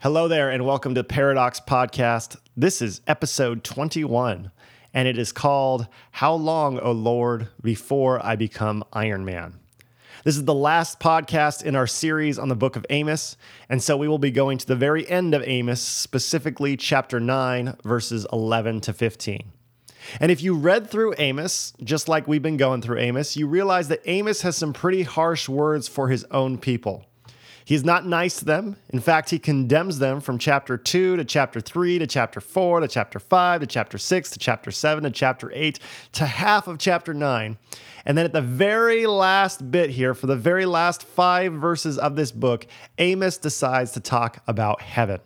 Hello there, and welcome to Paradox Podcast. This is episode 21, and it is called How Long, O Lord, Before I Become Iron Man? This is the last podcast in our series on the book of Amos, and so we will be going to the very end of Amos, specifically chapter 9, verses 11 to 15. And if you read through Amos, just like we've been going through Amos, you realize that Amos has some pretty harsh words for his own people. He's not nice to them. In fact, he condemns them from chapter 2 to chapter 3 to chapter 4 to chapter 5 to chapter 6 to chapter 7 to chapter 8 to half of chapter 9. And then at the very last bit here, for the very last 5 verses of this book, Amos decides to talk about heaven.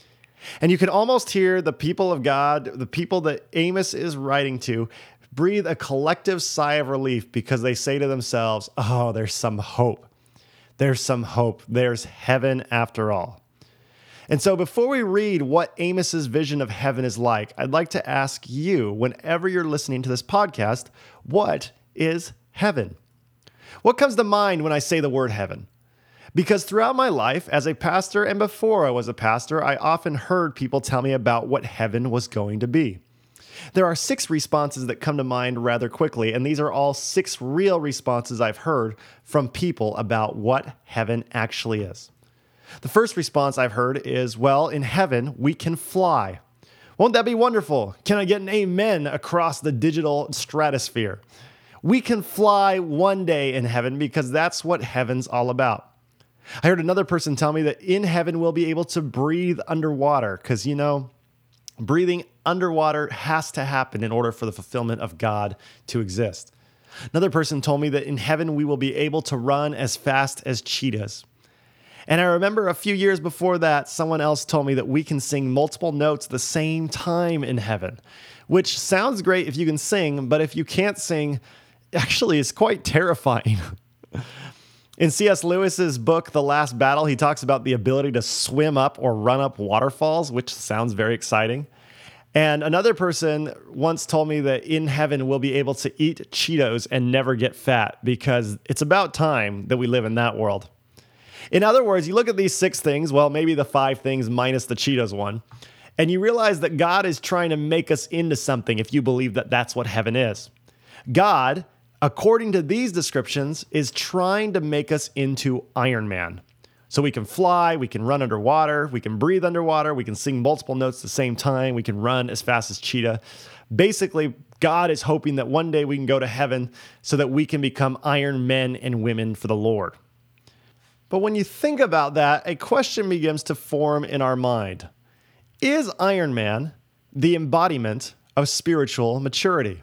And you can almost hear the people of God, the people that Amos is writing to, breathe a collective sigh of relief because they say to themselves, oh, there's some hope. There's some hope. There's heaven after all. And so before we read what Amos's vision of heaven is like, I'd like to ask you, whenever you're listening to this podcast, what is heaven? What comes to mind when I say the word heaven? Because throughout my life as a pastor and before I was a pastor, I often heard people tell me about what heaven was going to be. There are 6 responses that come to mind rather quickly, and these are all 6 real responses I've heard from people about what heaven actually is. The first response I've heard is, well, in heaven, we can fly. Won't that be wonderful? Can I get an amen across the digital stratosphere? We can fly one day in heaven because that's what heaven's all about. I heard another person tell me that in heaven we'll be able to breathe underwater because, breathing underwater has to happen in order for the fulfillment of God to exist. Another person told me that in heaven we will be able to run as fast as cheetahs. And I remember a few years before that, someone else told me that we can sing multiple notes at the same time in heaven, which sounds great if you can sing, but if you can't sing, actually is quite terrifying. In C.S. Lewis's book, The Last Battle, he talks about the ability to swim up or run up waterfalls, which sounds very exciting. And another person once told me that in heaven we'll be able to eat Cheetos and never get fat because it's about time that we live in that world. In other words, you look at these 6 things, well, maybe the 5 things minus the Cheetos one, and you realize that God is trying to make us into something if you believe that that's what heaven is. God, according to these descriptions, is trying to make us into Iron Man. So we can fly, we can run underwater, we can breathe underwater, we can sing multiple notes at the same time, we can run as fast as cheetah. Basically, God is hoping that one day we can go to heaven so that we can become Iron Men and women for the Lord. But when you think about that, a question begins to form in our mind. Is Iron Man the embodiment of spiritual maturity?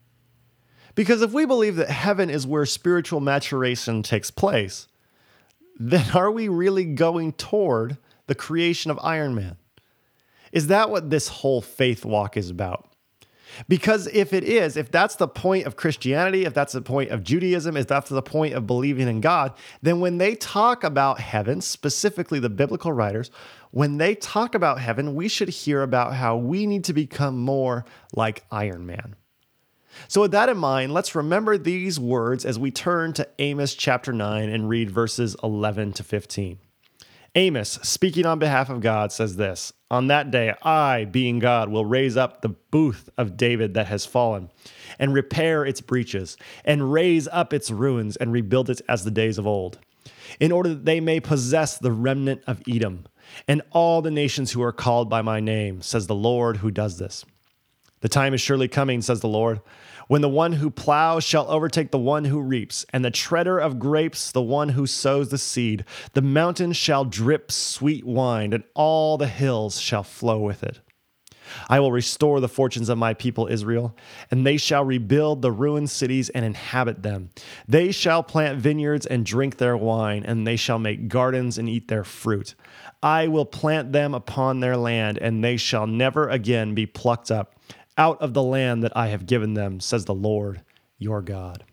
Because if we believe that heaven is where spiritual maturation takes place, then are we really going toward the creation of Iron Man? Is that what this whole faith walk is about? Because if that's the point of Christianity, if that's the point of Judaism, if that's the point of believing in God, then when they talk about heaven, specifically the biblical writers, when they talk about heaven, we should hear about how we need to become more like Iron Man. So with that in mind, let's remember these words as we turn to Amos chapter 9 and read verses 11 to 15. Amos, speaking on behalf of God, says this, "On that day, I, being God, will raise up the booth of David that has fallen, and repair its breaches, and raise up its ruins, and rebuild it as the days of old, in order that they may possess the remnant of Edom, and all the nations who are called by my name, says the Lord who does this. The time is surely coming, says the Lord, when the one who plows shall overtake the one who reaps, and the treader of grapes the one who sows the seed. The mountains shall drip sweet wine, and all the hills shall flow with it. I will restore the fortunes of my people Israel, and they shall rebuild the ruined cities and inhabit them. They shall plant vineyards and drink their wine, and they shall make gardens and eat their fruit. I will plant them upon their land, and they shall never again be plucked up out of the land that I have given them, says the Lord your God."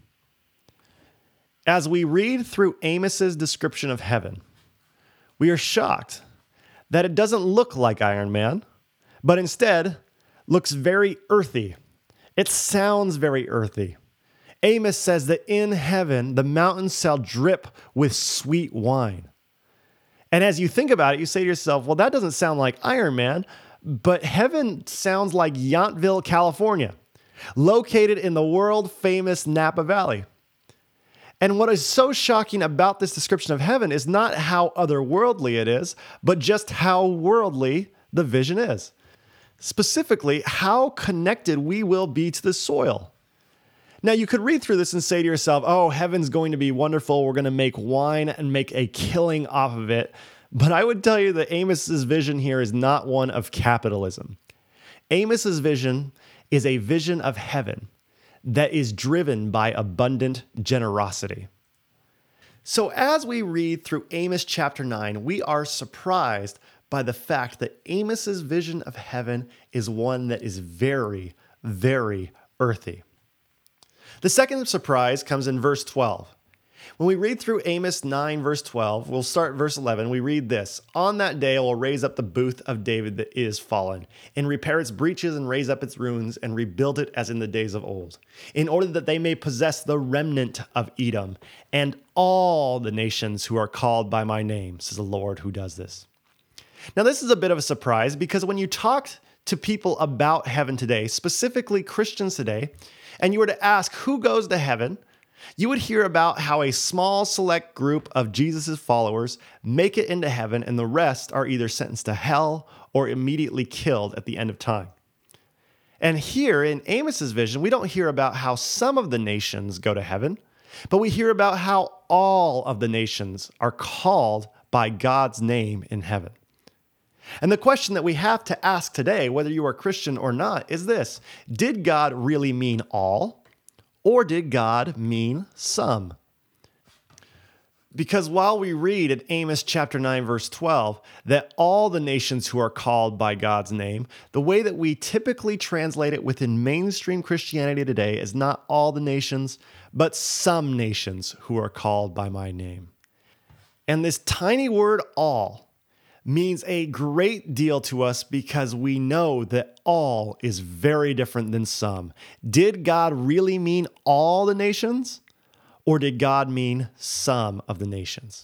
As we read through Amos's description of heaven, we are shocked that it doesn't look like Iron Man, but instead looks very earthy. It sounds very earthy. Amos says that in heaven, the mountains shall drip with sweet wine. And as you think about it, you say to yourself, well, that doesn't sound like Iron Man, but heaven sounds like Yountville, California, located in the world famous Napa Valley. And what is so shocking about this description of heaven is not how otherworldly it is, but just how worldly the vision is. Specifically, how connected we will be to the soil. Now, you could read through this and say to yourself, oh, heaven's going to be wonderful. We're going to make wine and make a killing off of it. But I would tell you that Amos's vision here is not one of capitalism. Amos's vision is a vision of heaven that is driven by abundant generosity. So as we read through Amos chapter 9, we are surprised by the fact that Amos's vision of heaven is one that is very, very earthy. The second surprise comes in verse 12. When we read through Amos 9, verse 12, we'll start verse 11. We read this: "On that day I will raise up the booth of David that is fallen, and repair its breaches and raise up its ruins and rebuild it as in the days of old, in order that they may possess the remnant of Edom and all the nations who are called by my name, says the Lord who does this." Now, this is a bit of a surprise because when you talk to people about heaven today, specifically Christians today, and you were to ask who goes to heaven, you would hear about how a small select group of Jesus' followers make it into heaven and the rest are either sentenced to hell or immediately killed at the end of time. And here in Amos's vision, we don't hear about how some of the nations go to heaven, but we hear about how all of the nations are called by God's name in heaven. And the question that we have to ask today, whether you are Christian or not, is this: did God really mean all, or did God mean some? Because while we read in Amos chapter 9, verse 12, that all the nations who are called by God's name, the way that we typically translate it within mainstream Christianity today is not all the nations, but some nations who are called by my name. And this tiny word all means a great deal to us because we know that all is very different than some. Did God really mean all the nations, or did God mean some of the nations?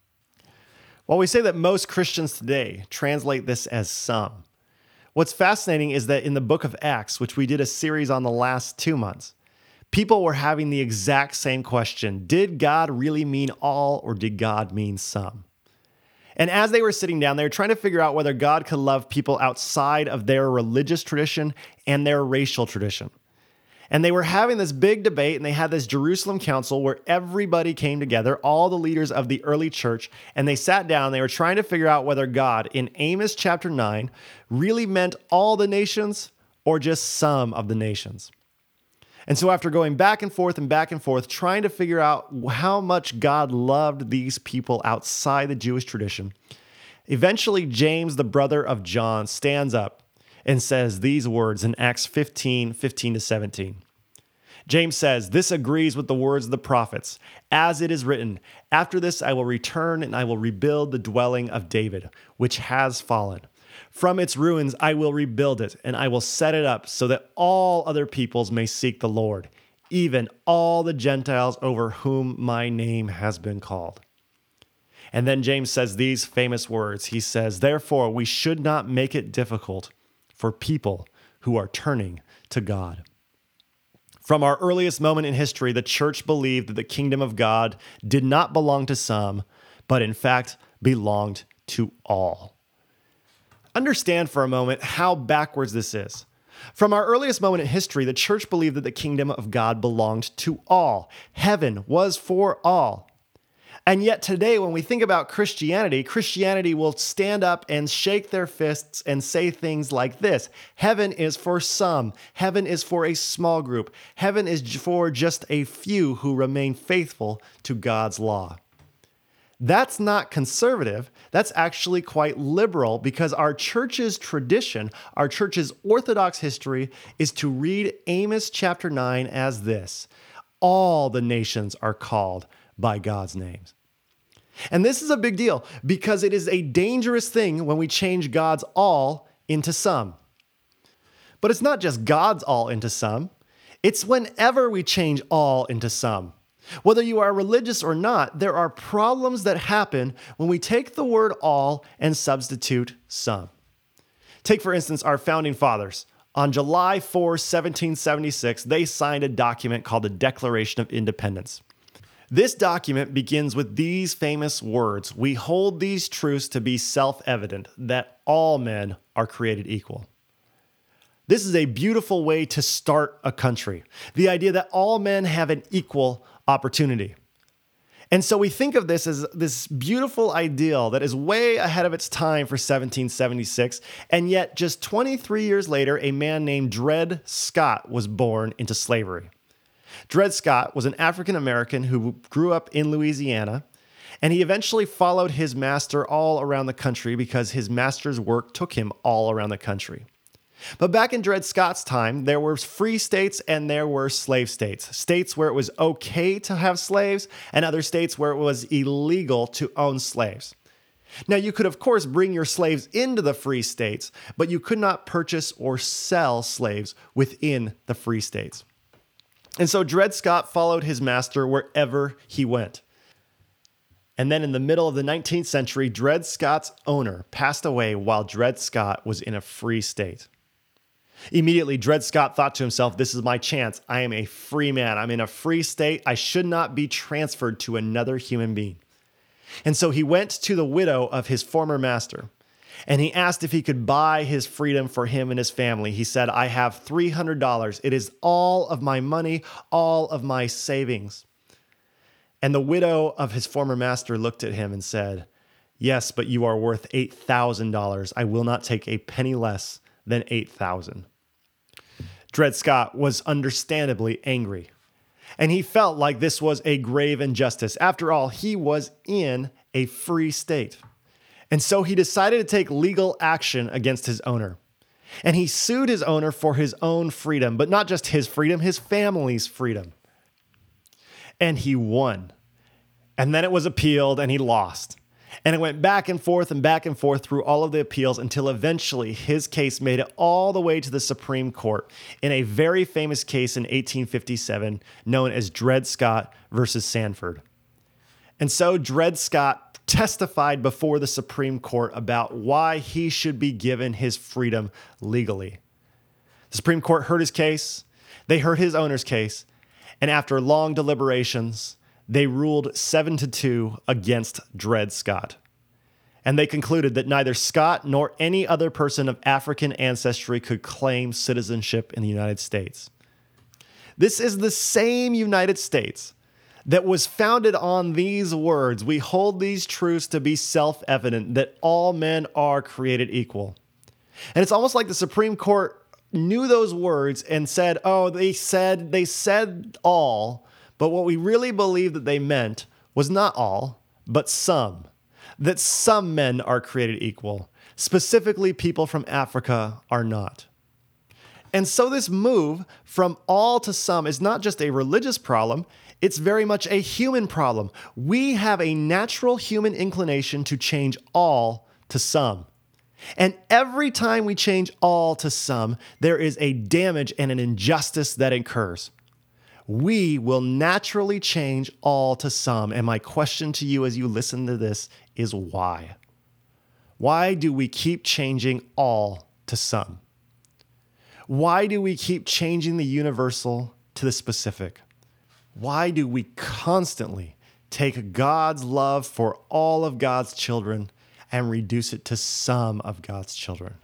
While we say that most Christians today translate this as some, what's fascinating is that in the book of Acts, which we did a series on the last 2 months, people were having the exact same question: did God really mean all, or did God mean some? And as they were sitting down, they were trying to figure out whether God could love people outside of their religious tradition and their racial tradition. And they were having this big debate, and they had this Jerusalem council where everybody came together, all the leaders of the early church, and they sat down. They were trying to figure out whether God, in Amos chapter 9, really meant all the nations or just some of the nations. And so after going back and forth, trying to figure out how much God loved these people outside the Jewish tradition, eventually James, the brother of John, stands up and says these words in Acts 15:15-17. James says, "This agrees with the words of the prophets, as it is written, 'After this I will return and I will rebuild the dwelling of David, which has fallen. From its ruins I will rebuild it, and I will set it up so that all other peoples may seek the Lord, even all the Gentiles over whom my name has been called.'" And then James says these famous words. He says, "Therefore we should not make it difficult for people who are turning to God." From our earliest moment in history, the church believed that the kingdom of God did not belong to some, but in fact belonged to all. Understand for a moment how backwards this is. From our earliest moment in history, the church believed that the kingdom of God belonged to all. Heaven was for all. And yet today, when we think about Christianity, Christianity will stand up and shake their fists and say things like this: heaven is for some. Heaven is for a small group. Heaven is for just a few who remain faithful to God's law. That's not conservative. That's actually quite liberal, because our church's tradition, our church's orthodox history, is to read Amos chapter 9 as this: all the nations are called by God's names. And this is a big deal because it is a dangerous thing when we change God's all into some. But it's not just God's all into some. It's whenever we change all into some. Whether you are religious or not, there are problems that happen when we take the word all and substitute some. Take, for instance, our founding fathers. On July 4, 1776, they signed a document called the Declaration of Independence. This document begins with these famous words: "We hold these truths to be self-evident, that all men are created equal." This is a beautiful way to start a country. The idea that all men have an equal opportunity. And so we think of this as this beautiful ideal that is way ahead of its time for 1776. And yet just 23 years later, a man named Dred Scott was born into slavery. Dred Scott was an African American who grew up in Louisiana, and he eventually followed his master all around the country because his master's work took him all around the country. But back in Dred Scott's time, there were free states and there were slave states. States where it was okay to have slaves and other states where it was illegal to own slaves. Now, you could, of course, bring your slaves into the free states, but you could not purchase or sell slaves within the free states. And so Dred Scott followed his master wherever he went. And then in the middle of the 19th century, Dred Scott's owner passed away while Dred Scott was in a free state. Immediately, Dred Scott thought to himself, "This is my chance. I am a free man. I'm in a free state. I should not be transferred to another human being." And so he went to the widow of his former master, and he asked if he could buy his freedom for him and his family. He said, "I have $300. It is all of my money, all of my savings." And the widow of his former master looked at him and said, "Yes, but you are worth $8,000. I will not take a penny less than $8,000. Dred Scott was understandably angry, and he felt like this was a grave injustice. After all, he was in a free state. And so he decided to take legal action against his owner. And he sued his owner for his own freedom, but not just his freedom, his family's freedom. And he won. And then it was appealed and he lost. And it went back and forth through all of the appeals until eventually his case made it all the way to the Supreme Court in a very famous case in 1857 known as Dred Scott versus Sandford. And so Dred Scott testified before the Supreme Court about why he should be given his freedom legally. The Supreme Court heard his case, they heard his owner's case, and after long deliberations, they ruled 7-2 against Dred Scott. And they concluded that neither Scott nor any other person of African ancestry could claim citizenship in the United States. This is the same United States that was founded on these words: "We hold these truths to be self-evident, that all men are created equal." And it's almost like the Supreme Court knew those words and said, "Oh, they said all, but what we really believe that they meant was not all, but some. That some men are created equal. Specifically, people from Africa are not." And so this move from all to some is not just a religious problem, it's very much a human problem. We have a natural human inclination to change all to some. And every time we change all to some, there is a damage and an injustice that occurs. We will naturally change all to some. And my question to you as you listen to this is why? Why do we keep changing all to some? Why do we keep changing the universal to the specific? Why do we constantly take God's love for all of God's children and reduce it to some of God's children?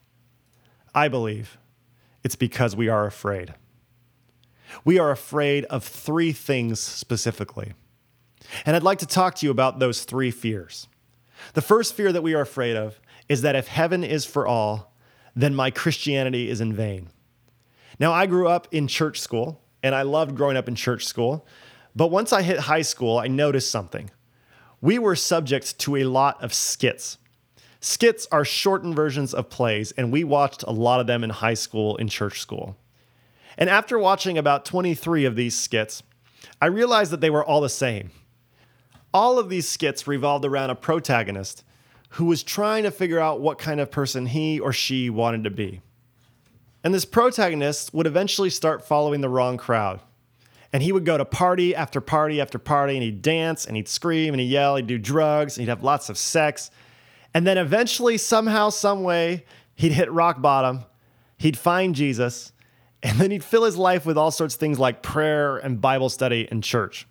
I believe it's because we are afraid. We are afraid of three things specifically. And I'd like to talk to you about those three fears. The first fear that we are afraid of is that if heaven is for all, then my Christianity is in vain. Now, I grew up in church school, and I loved growing up in church school. But once I hit high school, I noticed something. We were subject to a lot of skits. Skits are shortened versions of plays, and we watched a lot of them in high school, in church school. And after watching about 23 of these skits, I realized that they were all the same. All of these skits revolved around a protagonist who was trying to figure out what kind of person he or she wanted to be. And this protagonist would eventually start following the wrong crowd. And he would go to party after party after party, and he'd dance and he'd scream and he'd yell, he'd do drugs, and he'd have lots of sex. And then eventually, somehow, some way, he'd hit rock bottom, he'd find Jesus, and then he'd fill his life with all sorts of things like prayer and Bible study and church.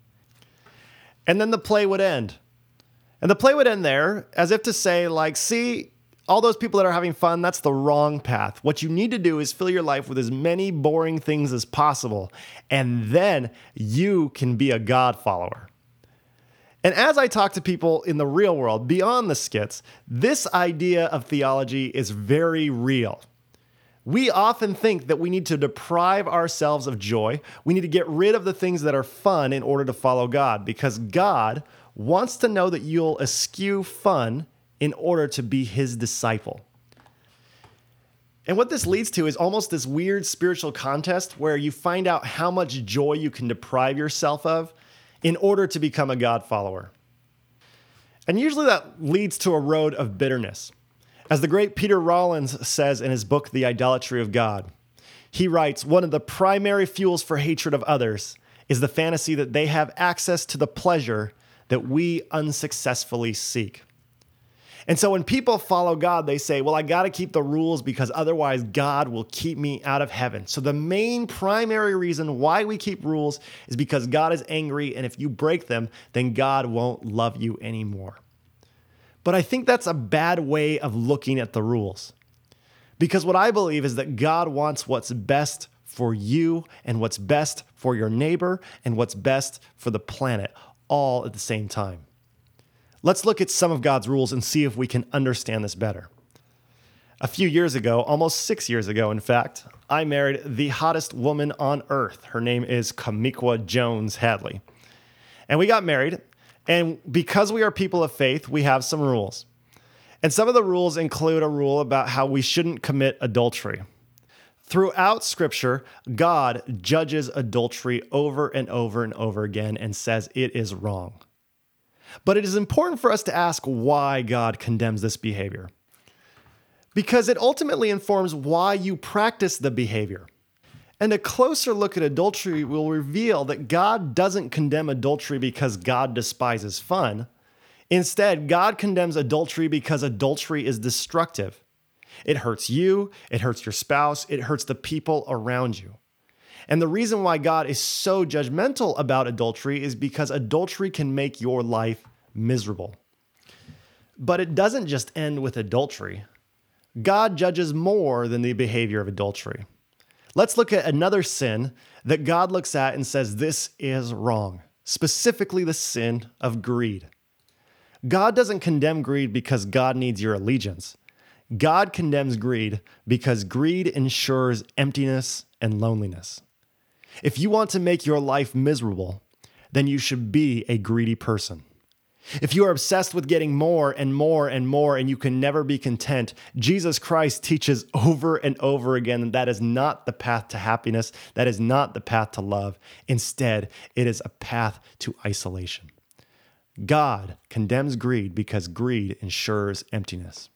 And then the play would end. And the play would end there as if to say, like, see, all those people that are having fun, that's the wrong path. What you need to do is fill your life with as many boring things as possible, and then you can be a God follower. And as I talk to people in the real world, beyond the skits, this idea of theology is very real. We often think that we need to deprive ourselves of joy. We need to get rid of the things that are fun in order to follow God, because God wants to know that you'll eschew fun in order to be his disciple. And what this leads to is almost this weird spiritual contest where you find out how much joy you can deprive yourself of in order to become a God follower. And usually that leads to a road of bitterness. As the great Peter Rollins says in his book, The Idolatry of God, he writes, one of the primary fuels for hatred of others is the fantasy that they have access to the pleasure that we unsuccessfully seek. And so when people follow God, they say, well, I got to keep the rules because otherwise God will keep me out of heaven. So the main primary reason why we keep rules is because God is angry, and if you break them, then God won't love you anymore. But I think that's a bad way of looking at the rules. Because what I believe is that God wants what's best for you and what's best for your neighbor and what's best for the planet all at the same time. Let's look at some of God's rules and see if we can understand this better. A few years ago, almost 6 years ago, in fact, I married the hottest woman on earth. Her name is Kamiqua Jones Hadley. And we got married, and because we are people of faith, we have some rules. And some of the rules include a rule about how we shouldn't commit adultery. Throughout Scripture, God judges adultery over and over and over again and says it is wrong. But it is important for us to ask why God condemns this behavior, because it ultimately informs why you practice the behavior. And a closer look at adultery will reveal that God doesn't condemn adultery because God despises fun. Instead, God condemns adultery because adultery is destructive. It hurts you, it hurts your spouse, it hurts the people around you. And the reason why God is so judgmental about adultery is because adultery can make your life miserable. But it doesn't just end with adultery. God judges more than the behavior of adultery. Let's look at another sin that God looks at and says this is wrong, specifically the sin of greed. God doesn't condemn greed because God needs your allegiance. God condemns greed because greed ensures emptiness and loneliness. If you want to make your life miserable, then you should be a greedy person. If you are obsessed with getting more and more and more and you can never be content, Jesus Christ teaches over and over again that is not the path to happiness. That is not the path to love. Instead, it is a path to isolation. God condemns greed because greed ensures emptiness.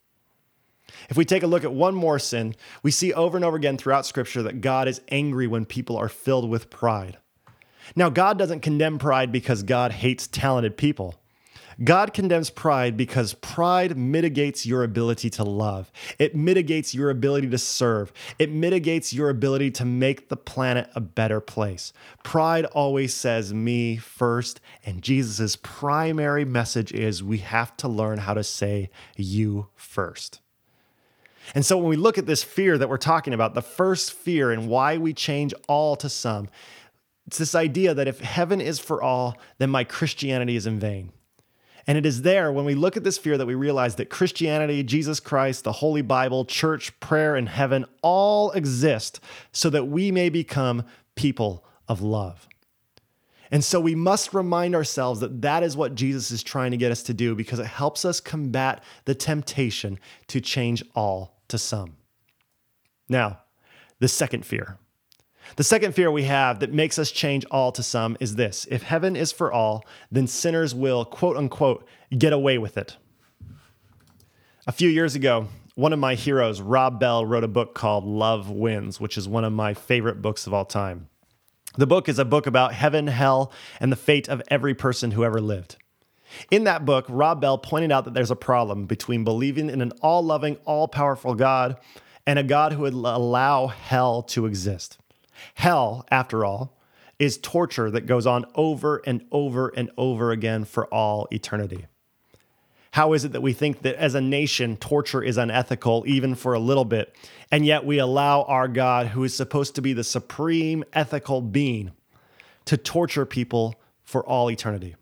If we take a look at one more sin, we see over and over again throughout Scripture that God is angry when people are filled with pride. Now, God doesn't condemn pride because God hates talented people. God condemns pride because pride mitigates your ability to love. It mitigates your ability to serve. It mitigates your ability to make the planet a better place. Pride always says me first, and Jesus' primary message is we have to learn how to say you first. And so when we look at this fear that we're talking about, the first fear and why we change all to some, it's this idea that if heaven is for all, then my Christianity is in vain. And it is there when we look at this fear that we realize that Christianity, Jesus Christ, the Holy Bible, church, prayer, and heaven all exist so that we may become people of love. And so we must remind ourselves that that is what Jesus is trying to get us to do because it helps us combat the temptation to change all to some. Now, the second fear. The second fear we have that makes us change all to some is this: if heaven is for all, then sinners will, quote unquote, get away with it. A few years ago, one of my heroes, Rob Bell, wrote a book called Love Wins, which is one of my favorite books of all time. The book is a book about heaven, hell, and the fate of every person who ever lived. In that book, Rob Bell pointed out that there's a problem between believing in an all-loving, all-powerful God and a God who would allow hell to exist. Hell, after all, is torture that goes on over and over and over again for all eternity. How is it that we think that as a nation, torture is unethical even for a little bit, and yet we allow our God, who is supposed to be the supreme ethical being, to torture people for all eternity?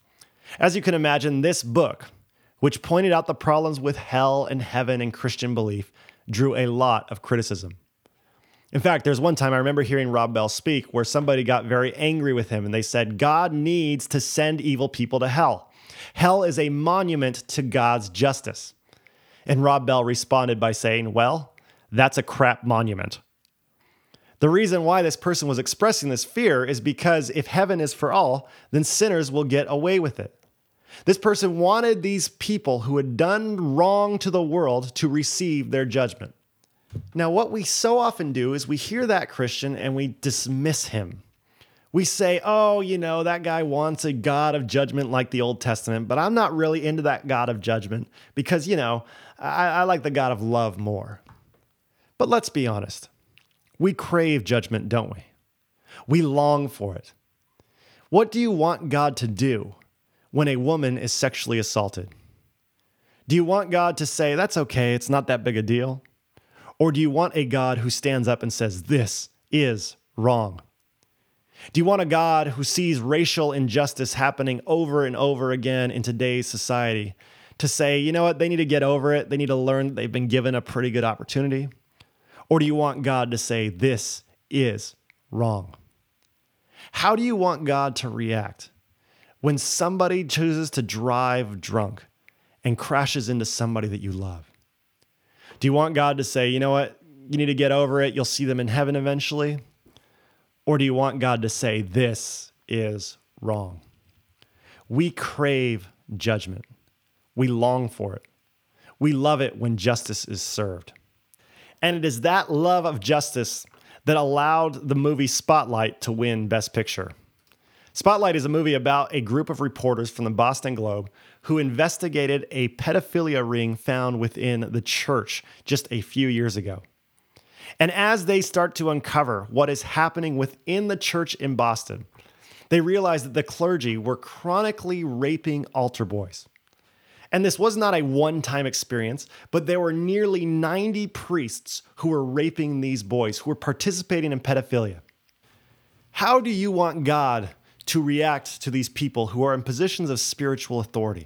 As you can imagine, this book, which pointed out the problems with hell and heaven and Christian belief, drew a lot of criticism. In fact, there's one time I remember hearing Rob Bell speak where somebody got very angry with him and they said, God needs to send evil people to hell. Hell is a monument to God's justice. And Rob Bell responded by saying, well, that's a crap monument. The reason why this person was expressing this fear is because if heaven is for all, then sinners will get away with it. This person wanted these people who had done wrong to the world to receive their judgment. Now, what we so often do is we hear that Christian and we dismiss him. We say, oh, that guy wants a God of judgment like the Old Testament, but I'm not really into that God of judgment because, I like the God of love more. But let's be honest. We crave judgment, don't we? We long for it. What do you want God to do when a woman is sexually assaulted? Do you want God to say, that's okay, it's not that big a deal? Or do you want a God who stands up and says, this is wrong? Do you want a God who sees racial injustice happening over and over again in today's society to say, you know what, they need to get over it, they need to learn that they've been given a pretty good opportunity? Or do you want God to say, this is wrong? How do you want God to react when somebody chooses to drive drunk and crashes into somebody that you love? Do you want God to say, you know what, you need to get over it, you'll see them in heaven eventually? Or do you want God to say, this is wrong? We crave judgment. We long for it. We love it when justice is served. And it is that love of justice that allowed the movie Spotlight to win Best Picture. Spotlight is a movie about a group of reporters from the Boston Globe who investigated a pedophilia ring found within the church just a few years ago. And as they start to uncover what is happening within the church in Boston, they realize that the clergy were chronically raping altar boys. And this was not a one-time experience, but there were nearly 90 priests who were raping these boys, who were participating in pedophilia. How do you want God to react to these people who are in positions of spiritual authority?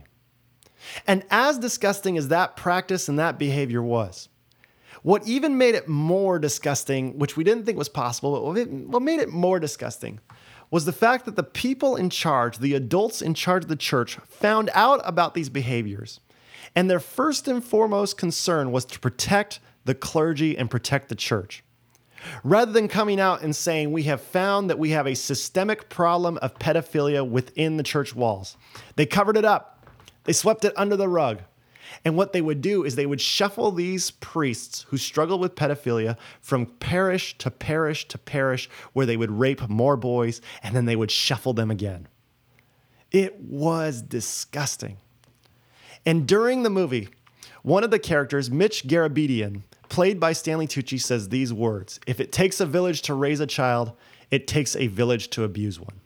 And as disgusting as that practice and that behavior was, what even made it more disgusting, which we didn't think was possible, but what made it more disgusting was the fact that the people in charge, the adults in charge of the church, found out about these behaviors. And their first and foremost concern was to protect the clergy and protect the church. Rather than coming out and saying, we have found that we have a systemic problem of pedophilia within the church walls, they covered it up. They swept it under the rug. And what they would do is they would shuffle these priests who struggled with pedophilia from parish to parish to parish, where they would rape more boys, and then they would shuffle them again. It was disgusting. And during the movie, one of the characters, Mitch Garabedian, played by Stanley Tucci, says these words: if it takes a village to raise a child, it takes a village to abuse one.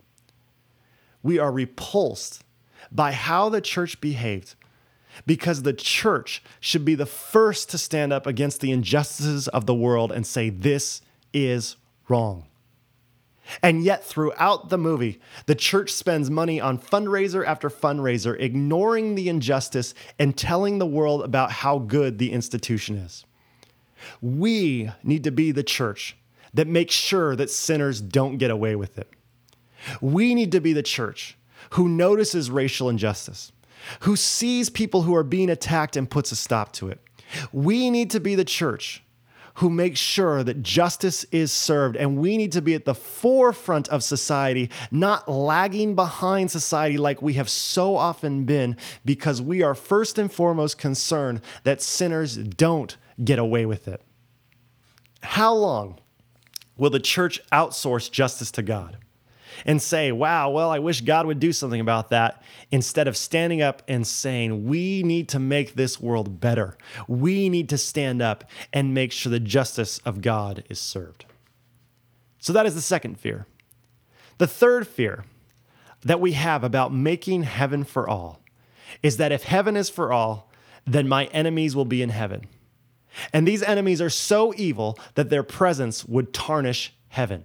We are repulsed by how the church behaved, because the church should be the first to stand up against the injustices of the world and say, this is wrong. And yet throughout the movie, the church spends money on fundraiser after fundraiser, ignoring the injustice and telling the world about how good the institution is. We need to be the church that makes sure that sinners don't get away with it. We need to be the church who notices racial injustice, who sees people who are being attacked and puts a stop to it. We need to be the church who makes sure that justice is served, and we need to be at the forefront of society, not lagging behind society like we have so often been, because we are first and foremost concerned that sinners don't get away with it. How long Will the church outsource justice to God and say, wow, well, I wish God would do something about that, instead of standing up and saying, we need to make this world better. We need to stand up and make sure the justice of God is served. So that is the second fear. The third fear that we have about making heaven for all is that if heaven is for all, then my enemies will be in heaven. And these enemies are so evil that their presence would tarnish heaven.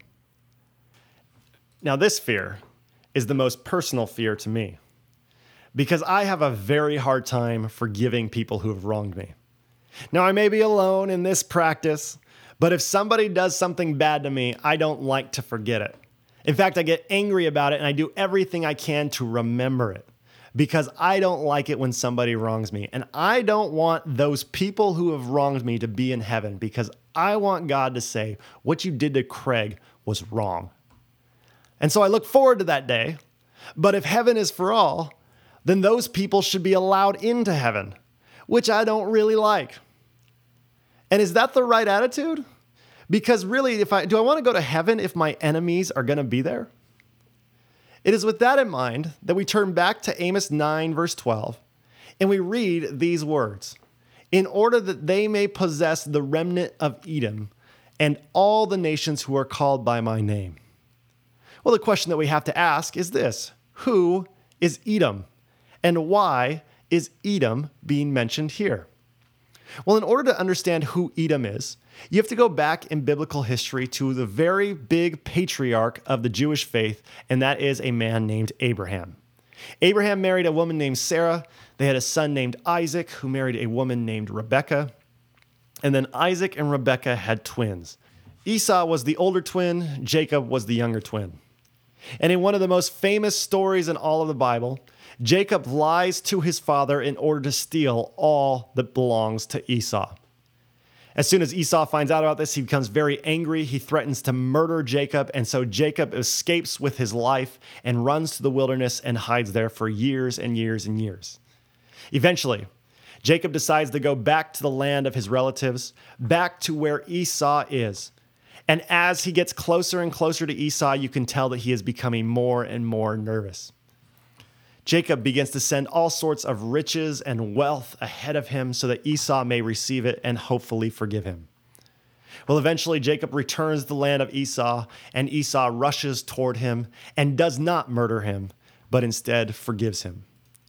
Now, this fear is the most personal fear to me, because I have a very hard time forgiving people who have wronged me. Now, I may be alone in this practice, but if somebody does something bad to me, I don't like to forget it. In fact, I get angry about it, and I do everything I can to remember it, because I don't like it when somebody wrongs me. And I don't want those people who have wronged me to be in heaven, because I want God to say, what you did to Craig was wrong. And so I look forward to that day. But if heaven is for all, then those people should be allowed into heaven, which I don't really like. And is that the right attitude? Because really, do I want to go to heaven if my enemies are going to be there? It is with that in mind that we turn back to Amos 9, verse 12, and we read these words: in order that they may possess the remnant of Edom and all the nations who are called by my name. Well, the question that we have to ask is this: who is Edom? And why is Edom being mentioned here? Well, in order to understand who Edom is, you have to go back in biblical history to the very big patriarch of the Jewish faith, and that is a man named Abraham. Abraham married a woman named Sarah. They had a son named Isaac, who married a woman named Rebekah. And then Isaac and Rebekah had twins. Esau was the older twin, Jacob was the younger twin. And in one of the most famous stories in all of the Bible, Jacob lies to his father in order to steal all that belongs to Esau. As soon as Esau finds out about this, he becomes very angry. He threatens to murder Jacob, and so Jacob escapes with his life and runs to the wilderness and hides there for years and years and years. Eventually, Jacob decides to go back to the land of his relatives, back to where Esau is. And as he gets closer and closer to Esau, you can tell that he is becoming more and more nervous. Jacob begins to send all sorts of riches and wealth ahead of him so that Esau may receive it and hopefully forgive him. Well, eventually Jacob returns to the land of Esau, and Esau rushes toward him and does not murder him, but instead forgives him.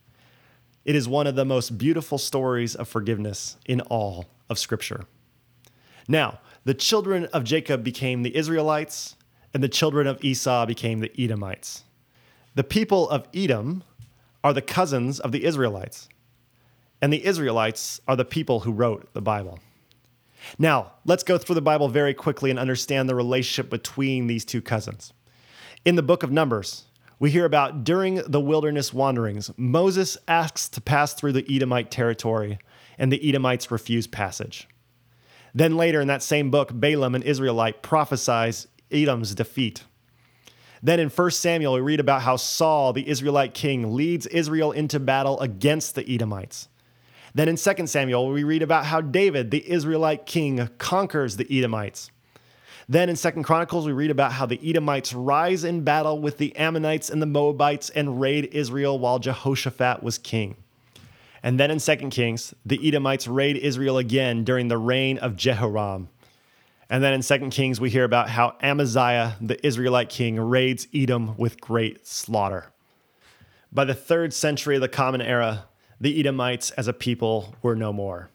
It is one of the most beautiful stories of forgiveness in all of Scripture. Now, the children of Jacob became the Israelites, and the children of Esau became the Edomites. The people of Edom are the cousins of the Israelites, and the Israelites are the people who wrote the Bible. Now, let's go through the Bible very quickly and understand the relationship between these two cousins. In the book of Numbers, we hear about during the wilderness wanderings, Moses asks to pass through the Edomite territory, and the Edomites refuse passage. Then later in that same book, Balaam, an Israelite, prophesies Edom's defeat. Then in 1 Samuel, we read about how Saul, the Israelite king, leads Israel into battle against the Edomites. Then in 2 Samuel, we read about how David, the Israelite king, conquers the Edomites. Then in 2 Chronicles, we read about how the Edomites rise in battle with the Ammonites and the Moabites and raid Israel while Jehoshaphat was king. And then in 2 Kings, the Edomites raid Israel again during the reign of Jehoram. And then in 2 Kings, we hear about how Amaziah, the Israelite king, raids Edom with great slaughter. By the 3rd century of the Common Era, the Edomites as a people were no more.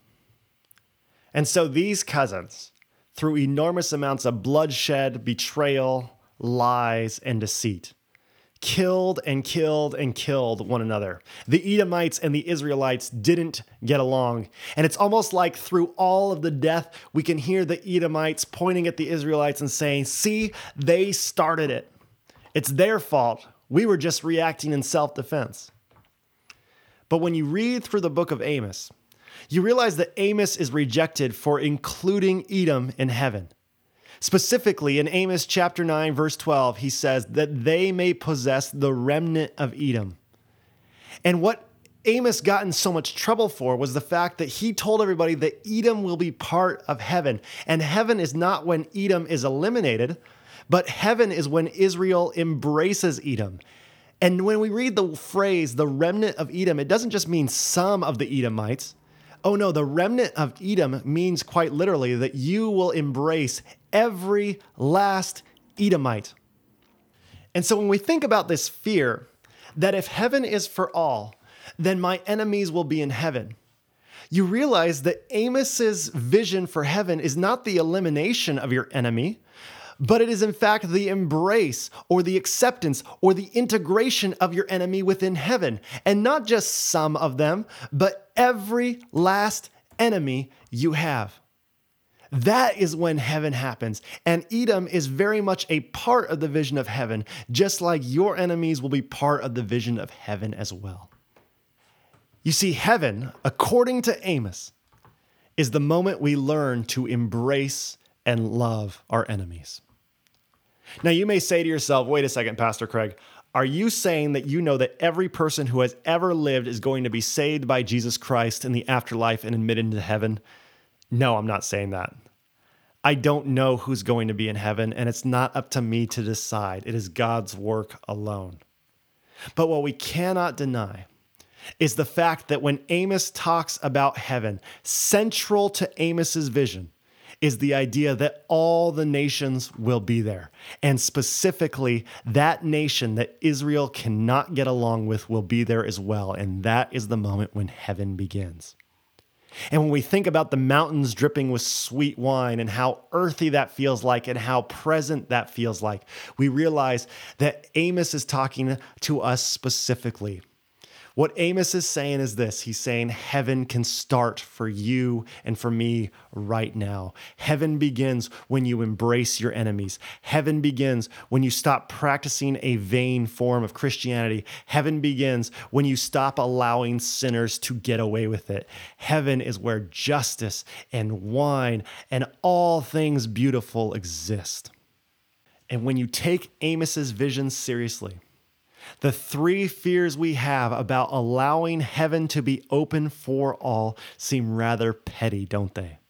And so these cousins, through enormous amounts of bloodshed, betrayal, lies, and deceit, killed and killed and killed one another. The Edomites and the Israelites didn't get along. And it's almost like through all of the death, we can hear the Edomites pointing at the Israelites and saying, see, they started it. It's their fault. We were just reacting in self-defense. But when you read through the book of Amos, you realize that Amos is rejected for including Edom in heaven. Specifically, in Amos chapter 9, verse 12, he says that they may possess the remnant of Edom. And what Amos got in so much trouble for was the fact that he told everybody that Edom will be part of heaven. And heaven is not when Edom is eliminated, but heaven is when Israel embraces Edom. And when we read the phrase, the remnant of Edom, it doesn't just mean some of the Edomites. Oh no, the remnant of Edom means quite literally that you will embrace every last Edomite. And so when we think about this fear, that if heaven is for all, then my enemies will be in heaven, you realize that Amos's vision for heaven is not the elimination of your enemy, but it is in fact the embrace or the acceptance or the integration of your enemy within heaven. And not just some of them, but every last enemy you have. That is when heaven happens. And Edom is very much a part of the vision of heaven, just like your enemies will be part of the vision of heaven as well. You see, heaven, according to Amos, is the moment we learn to embrace and love our enemies. Now, you may say to yourself, wait a second, Pastor Craig, are you saying that you know that every person who has ever lived is going to be saved by Jesus Christ in the afterlife and admitted into heaven? No, I'm not saying that. I don't know who's going to be in heaven, and it's not up to me to decide. It is God's work alone. But what we cannot deny is the fact that when Amos talks about heaven, central to Amos's vision is the idea that all the nations will be there. And specifically, that nation that Israel cannot get along with will be there as well. And that is the moment when heaven begins. And when we think about the mountains dripping with sweet wine and how earthy that feels like and how present that feels like, we realize that Amos is talking to us specifically. What Amos is saying is this. He's saying heaven can start for you and for me right now. Heaven begins when you embrace your enemies. Heaven begins when you stop practicing a vain form of Christianity. Heaven begins when you stop allowing sinners to get away with it. Heaven is where justice and wine and all things beautiful exist. And when you take Amos's vision seriously, the three fears we have about allowing heaven to be open for all seem rather petty, don't they?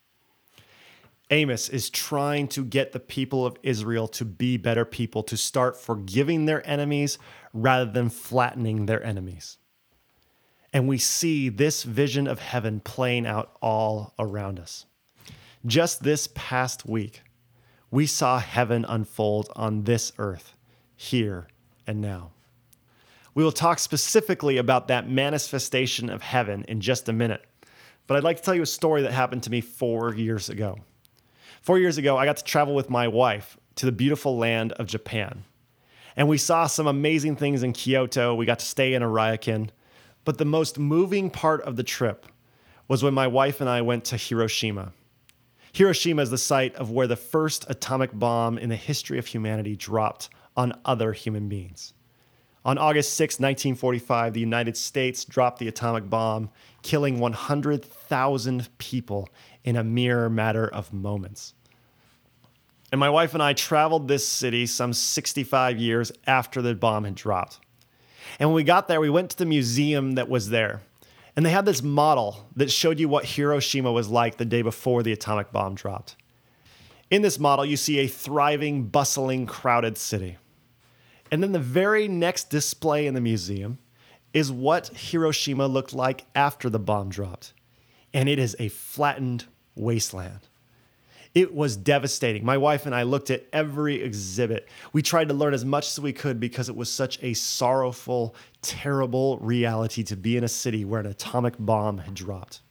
Amos is trying to get the people of Israel to be better people, to start forgiving their enemies rather than flattening their enemies. And we see this vision of heaven playing out all around us. Just this past week, we saw heaven unfold on this earth, here and now. We will talk specifically about that manifestation of heaven in just a minute. But I'd like to tell you a story that happened to me 4 years ago. 4 years ago, I got to travel with my wife to the beautiful land of Japan. And we saw some amazing things in Kyoto. We got to stay in Ariakin. But the most moving part of the trip was when my wife and I went to Hiroshima. Hiroshima is the site of where the first atomic bomb in the history of humanity dropped on other human beings. On August 6, 1945, the United States dropped the atomic bomb, killing 100,000 people in a mere matter of moments. And my wife and I traveled this city some 65 years after the bomb had dropped. And when we got there, we went to the museum that was there. And they had this model that showed you what Hiroshima was like the day before the atomic bomb dropped. In this model, you see a thriving, bustling, crowded city. And then the very next display in the museum is what Hiroshima looked like after the bomb dropped. And it is a flattened wasteland. It was devastating. My wife and I looked at every exhibit. We tried to learn as much as we could because it was such a sorrowful, terrible reality to be in a city where an atomic bomb had dropped.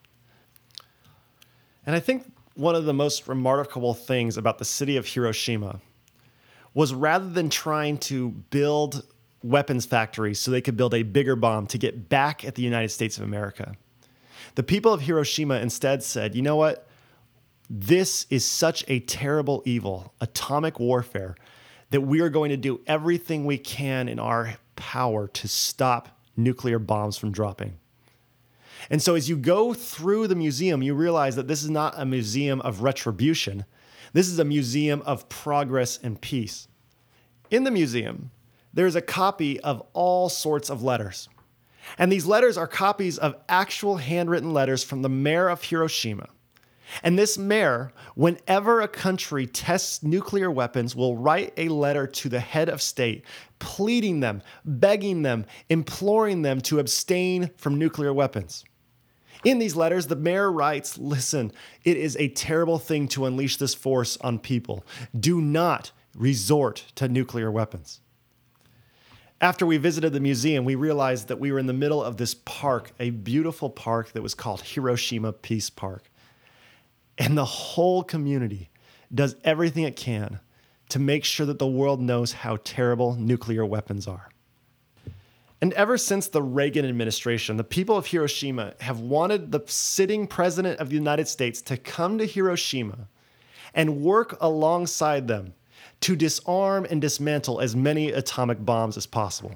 And I think one of the most remarkable things about the city of Hiroshima was rather than trying to build weapons factories so they could build a bigger bomb to get back at the United States of America, the people of Hiroshima instead said, you know what? This is such a terrible evil, atomic warfare, that we are going to do everything we can in our power to stop nuclear bombs from dropping. And so as you go through the museum, you realize that this is not a museum of retribution. This is a museum of progress and peace. In the museum, there's a copy of all sorts of letters. And these letters are copies of actual handwritten letters from the mayor of Hiroshima. And this mayor, whenever a country tests nuclear weapons, will write a letter to the head of state, pleading them, begging them, imploring them to abstain from nuclear weapons. In these letters, the mayor writes, listen, it is a terrible thing to unleash this force on people. Do not resort to nuclear weapons. After we visited the museum, we realized that we were in the middle of this park, a beautiful park that was called Hiroshima Peace Park. And the whole community does everything it can to make sure that the world knows how terrible nuclear weapons are. And ever since the Reagan administration, the people of Hiroshima have wanted the sitting president of the United States to come to Hiroshima and work alongside them to disarm and dismantle as many atomic bombs as possible.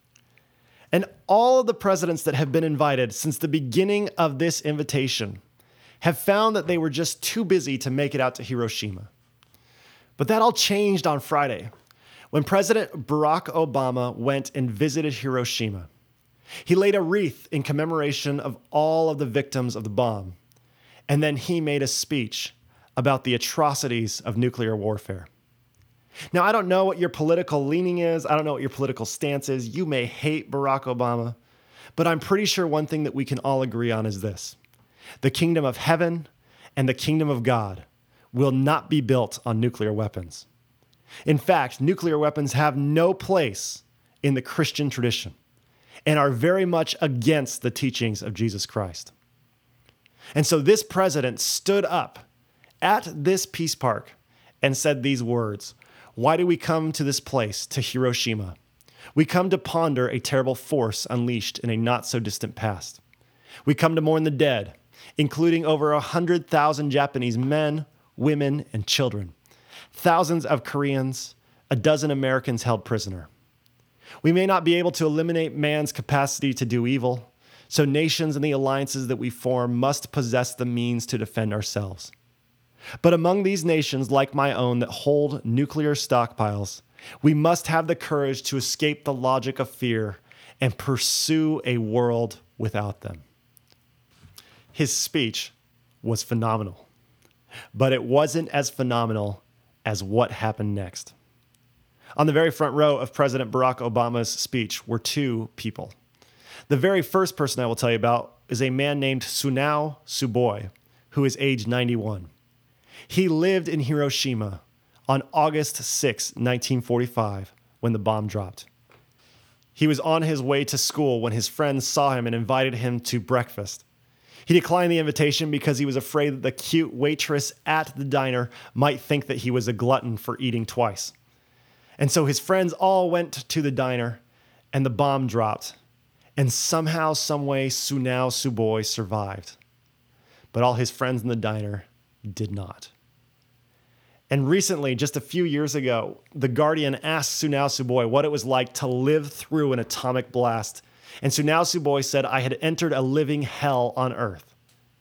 And all of the presidents that have been invited since the beginning of this invitation have found that they were just too busy to make it out to Hiroshima. But that all changed on Friday when President Barack Obama went and visited Hiroshima. He laid a wreath in commemoration of all of the victims of the bomb, and then he made a speech about the atrocities of nuclear warfare. Now, I don't know what your political leaning is. I don't know what your political stance is. You may hate Barack Obama, but I'm pretty sure one thing that we can all agree on is this: the kingdom of heaven and the kingdom of God will not be built on nuclear weapons. In fact, nuclear weapons have no place in the Christian tradition and are very much against the teachings of Jesus Christ. And so this president stood up at this peace park and said these words: why do we come to this place, to Hiroshima? We come to ponder a terrible force unleashed in a not so distant past. We come to mourn the dead, including over 100,000 Japanese men, women, and children, thousands of Koreans, a dozen Americans held prisoner. We may not be able to eliminate man's capacity to do evil, so nations and the alliances that we form must possess the means to defend ourselves. But among these nations, like my own, that hold nuclear stockpiles, we must have the courage to escape the logic of fear and pursue a world without them. His speech was phenomenal, but it wasn't as phenomenal as what happened next. On the very front row of President Barack Obama's speech were two people. The very first person I will tell you about is a man named Sunao Tsuboi, who is age 91. He lived in Hiroshima on August 6, 1945, when the bomb dropped. He was on his way to school when his friends saw him and invited him to breakfast. He declined the invitation because he was afraid that the cute waitress at the diner might think that he was a glutton for eating twice. And so his friends all went to the diner, and the bomb dropped. And somehow, someway, Sunao Tsuboi survived. But all his friends in the diner did not. And recently, just a few years ago, The Guardian asked Sunao Tsuboi what it was like to live through an atomic blast. And Sunao Tsuboi said, "I had entered a living hell on Earth."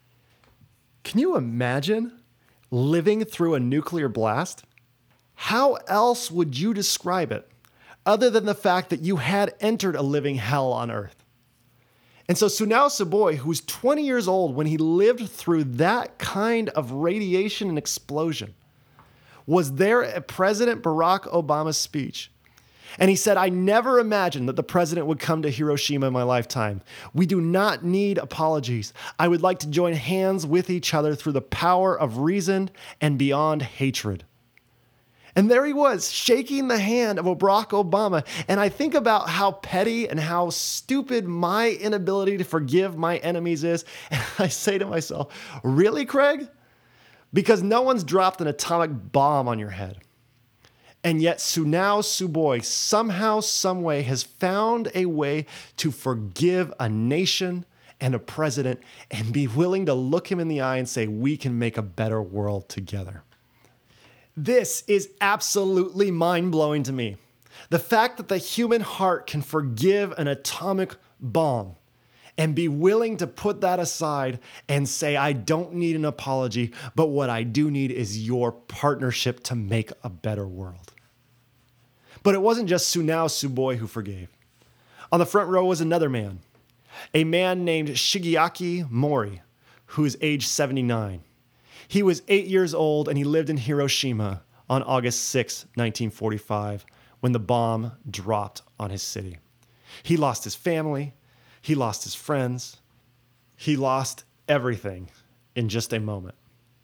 Can you imagine living through a nuclear blast? How else would you describe it other than the fact that you had entered a living hell on Earth? And so Sunao Tsuboi, who was 20 years old when he lived through that kind of radiation and explosion, was there at President Barack Obama's speech. And he said, "I never imagined that the president would come to Hiroshima in my lifetime. We do not need apologies. I would like to join hands with each other through the power of reason and beyond hatred." And there he was, shaking the hand of Barack Obama. And I think about how petty and how stupid my inability to forgive my enemies is. And I say to myself, really, Craig? Because no one's dropped an atomic bomb on your head. And yet Sunao Tsuboi somehow, someway has found a way to forgive a nation and a president and be willing to look him in the eye and say, we can make a better world together. This is absolutely mind-blowing to me. The fact that the human heart can forgive an atomic bomb and be willing to put that aside and say, I don't need an apology, but what I do need is your partnership to make a better world. But it wasn't just Sunao Tsuboi who forgave. On the front row was another man, a man named Shigeaki Mori, who is age 79. He was 8 years old and he lived in Hiroshima on August 6, 1945, when the bomb dropped on his city. He lost his family, he lost his friends, he lost everything in just a moment.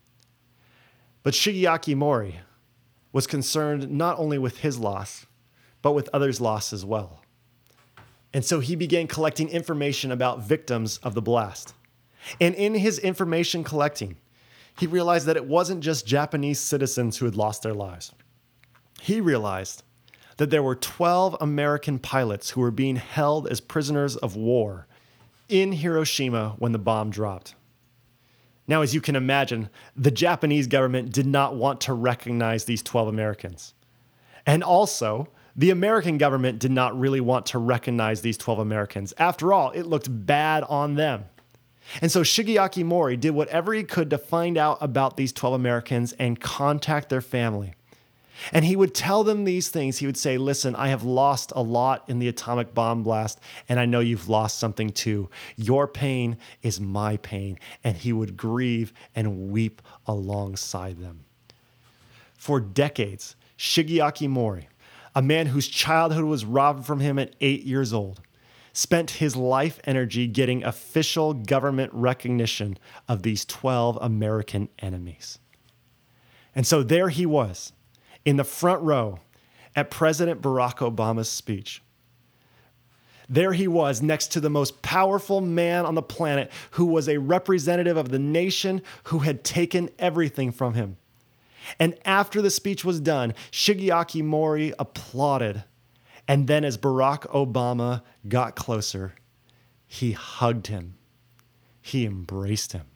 But Shigeaki Mori was concerned not only with his loss, but with others' loss as well. And so he began collecting information about victims of the blast. And in his information collecting, he realized that it wasn't just Japanese citizens who had lost their lives. He realized that there were 12 American pilots who were being held as prisoners of war in Hiroshima when the bomb dropped. Now, as you can imagine, the Japanese government did not want to recognize these 12 Americans. And also, the American government did not really want to recognize these 12 Americans. After all, it looked bad on them. And so Shigeaki Mori did whatever he could to find out about these 12 Americans and contact their family. And he would tell them these things. He would say, listen, I have lost a lot in the atomic bomb blast, and I know you've lost something too. Your pain is my pain. And he would grieve and weep alongside them. For decades, Shigeaki Mori, a man whose childhood was robbed from him at 8 years old, spent his life energy getting official government recognition of these 12 American enemies. And so there he was, in the front row at President Barack Obama's speech. There he was next to the most powerful man on the planet who was a representative of the nation who had taken everything from him. And after the speech was done, Shigeaki Mori applauded. And then as Barack Obama got closer, he hugged him. He embraced him.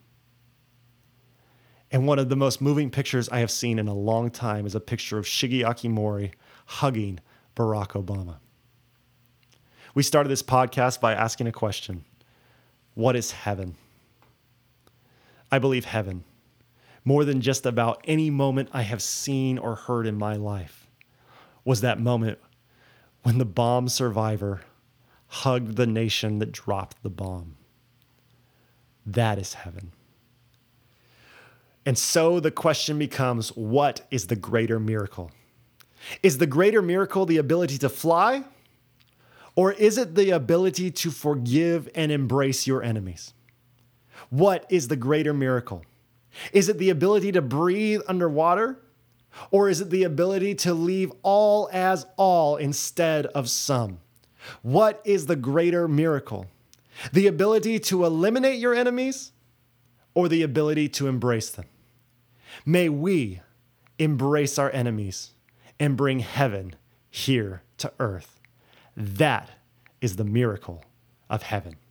And one of the most moving pictures I have seen in a long time is a picture of Shigeaki Mori hugging Barack Obama. We started this podcast by asking a question. What is heaven? I believe heaven, more than just about any moment I have seen or heard in my life, was that moment when the bomb survivor hugged the nation that dropped the bomb. That is heaven. And so the question becomes, what is the greater miracle? Is the greater miracle the ability to fly? Or is it the ability to forgive and embrace your enemies? What is the greater miracle? Is it the ability to breathe underwater? Or is it the ability to leave all as all instead of some? What is the greater miracle? The ability to eliminate your enemies or the ability to embrace them? May we embrace our enemies and bring heaven here to earth. That is the miracle of heaven.